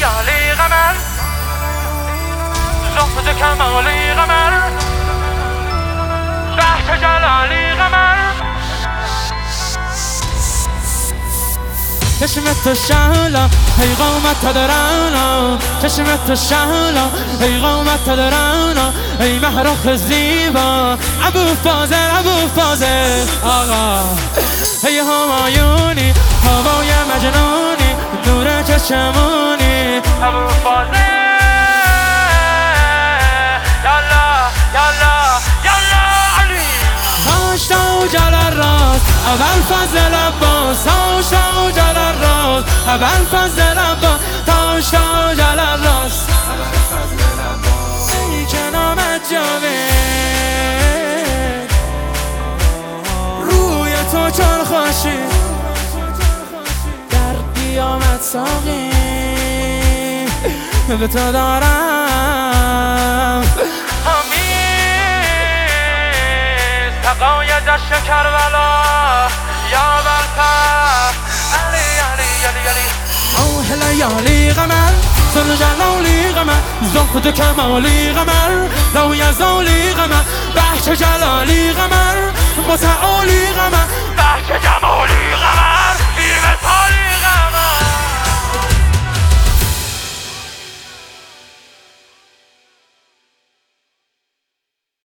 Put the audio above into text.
لیالی قمر زهد کمالی قمر بحث جلالی قمر چشمت شعلا ای قامت درانا چشمت شعلا ای قامت درانا ای محروخ زیبا ابو فاضل آقا ای همایونی هوای مجنونی نور چشمونی ابو فاضل یالا علی هاشتا و جلال راست اول فضل عباس هاشتا و جلال راست اول فضل عباس هاشتا و جلال راست ای که نامت جاوید روی تو چون خوشی در قیامت ساقی به تو دارم سقای جشن کربلا یا بلفر علی اوه لیالی قمر سر جلالی قمر زهد کمالی قمر لو یزالی قمر بحث جلالی قمر متعالی قمر بحث جمالی قمر